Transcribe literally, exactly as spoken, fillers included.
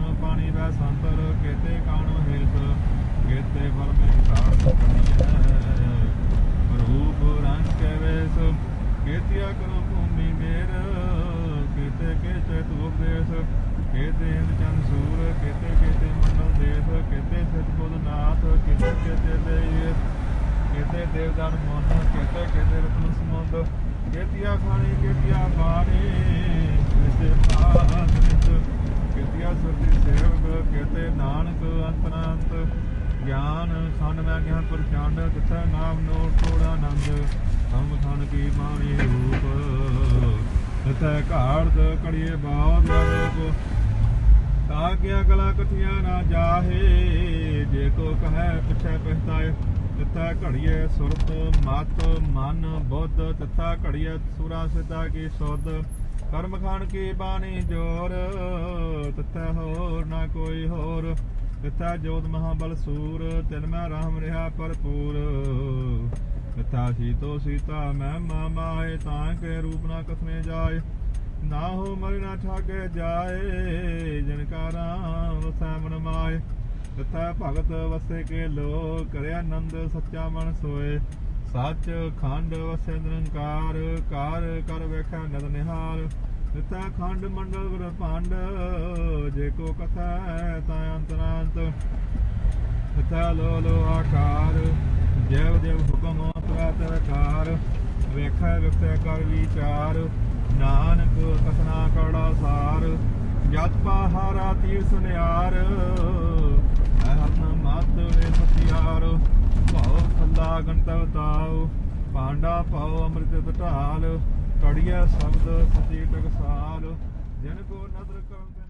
धर्म पानी वै संतर केते काणो हेत केते परमे विकार रूप रंग के वेश केतिया करो भूमि मेर केते केते उपदेश केते चंद सूर केते केते मंडल देश केते सच बुधनाथ केते केते देव केते देवदान मन केते केते रत्न समुद केतिया खानी केतिया पानी केतिया सुरती सेवक केते नानक अंतरांत ज्ञान खंड में ज्ञान प्रचंड तथा नाम नो थोड़ानंद हम खंड की मानी रूप तथा घाट कड़िए बहुत को ताकिया गला कठिया ना जाहे जे को कहे पिछे पछताए तथा घड़िए सुरत मत मन बुद्ध तथा घड़िए सुरा सिद्धा की शुद्ध कर्म खान की बानी जोर तथा होर ना कोई होर तथा जोत महाबल सूर तिन मैं राम रहा भरपूर तथा सीतो सीता मैं माए ताके रूप ना कथने जाए ना हो मर ना ठाके जाए जिनका राम वसै मन माए तथा भगत वसे के लोग करे आनंद सच्चा मन सोए सच खंड वसे निरंकार कार कर वेखा नद निहार तथा खंड मंडल ब्रह्मांड जे को कथा ता अंतरांत तथा लो लो आकार जैव देव हुक्म कार वेख व्यक्त कर विचार नानक कथना कड़ा सार जत पहारा तीर सुनियार मत वे सतियार भाव खला गंतव ताव पांडा पाओ अमृत ढाल कड़िया शब्द सची टकसाल जिनको नजर कर